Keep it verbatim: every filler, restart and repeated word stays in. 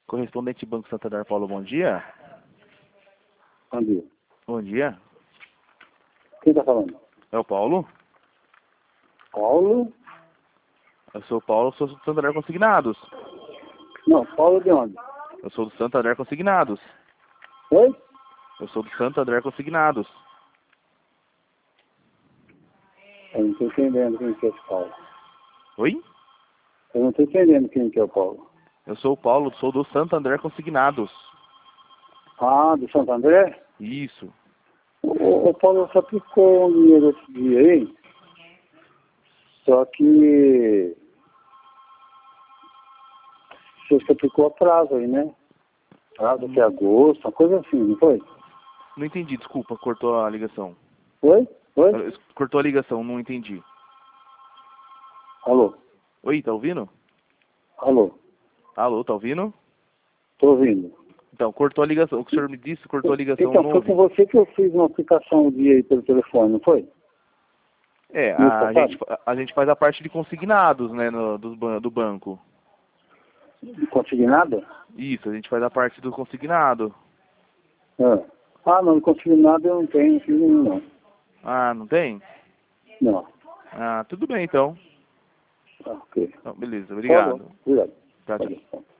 Correspondente Banco Santander, Paulo, bom dia. Bom dia. Bom dia. Quem está falando? É o Paulo? Paulo? Eu sou o Paulo, sou do Santander Consignados. Não, Paulo de onde? Eu sou do Santander Consignados. Oi? Eu sou do Santander Consignados. Eu não estou entendendo quem que é esse Paulo. Oi? Eu não estou entendendo quem que é o Paulo. Eu sou o Paulo, sou do Santander Consignados. Ah, do Santo André? Isso. O, o Paulo só aplicou um dinheiro esse dia aí. Só que você aplicou a prazo aí, né? Prazo até agosto, uma coisa assim, não foi? Não entendi, desculpa, cortou a ligação. Oi? Oi? Cortou a ligação, não entendi. Alô? Oi, tá ouvindo? Alô? Alô, tá ouvindo? Estou ouvindo. Então, cortou a ligação. O que o senhor me disse, cortou a ligação, Então, não foi ouvi. com você que eu fiz uma aplicação um dia aí pelo telefone, não foi? É, Mês a passado? gente, a gente faz a parte de consignados, né, no, do, ban- do banco. Consignado? Isso, a gente faz a parte do consignado. Ah, ah não, consignado eu não tenho, não fiz nenhum, não. Ah, não tem? Não. Ah, tudo bem então. Ah, ok. Então, beleza, Tá bom. obrigado. Obrigado. Tchau, tchau. Valeu.